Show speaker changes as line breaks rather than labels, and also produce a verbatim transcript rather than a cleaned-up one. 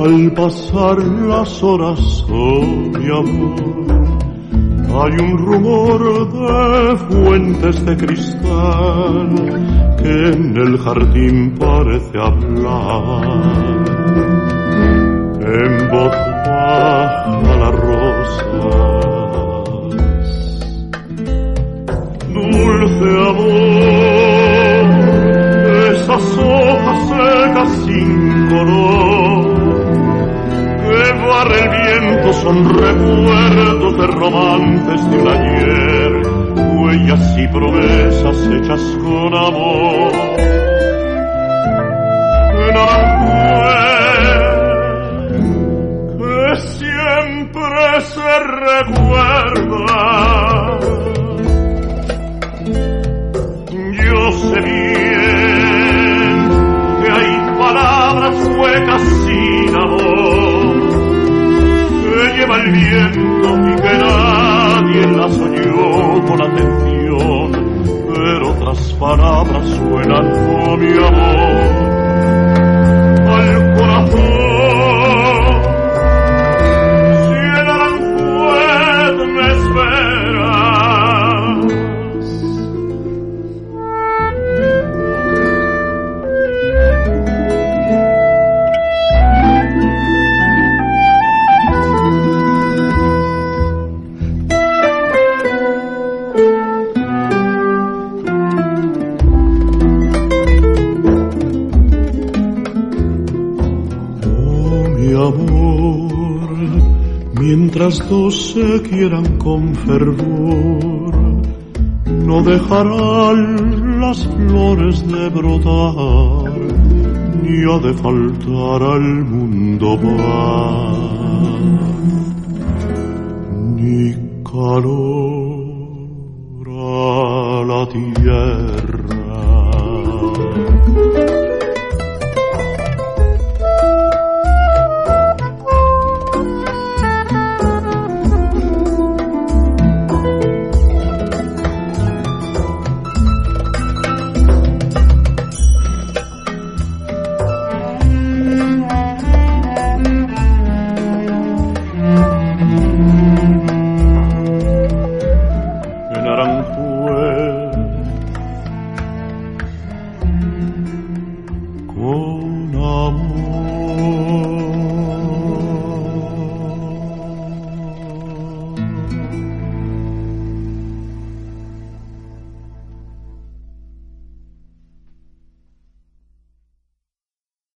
Al pasar las horas, oh mi amor, hay un rumor de fuentes de cristal que en el jardín parece hablar. En voz baja las rosas, dulce amor, esas hojas secas sin color que barre el viento son recuerdos de romances de un ayer, huellas y promesas hechas con amor. Naranjuez que siempre se recuerda, yo sé bien que hay palabras huecas sin amor que lleva el viento y que nadie las oyó con atención, pero otras palabras suenan con mi amor al corazón. Si el Aranjuez me esperas, mientras dos se quieran con fervor, no dejarán las flores de brotar, ni ha de faltar al mundo paz, ni calor a la tierra.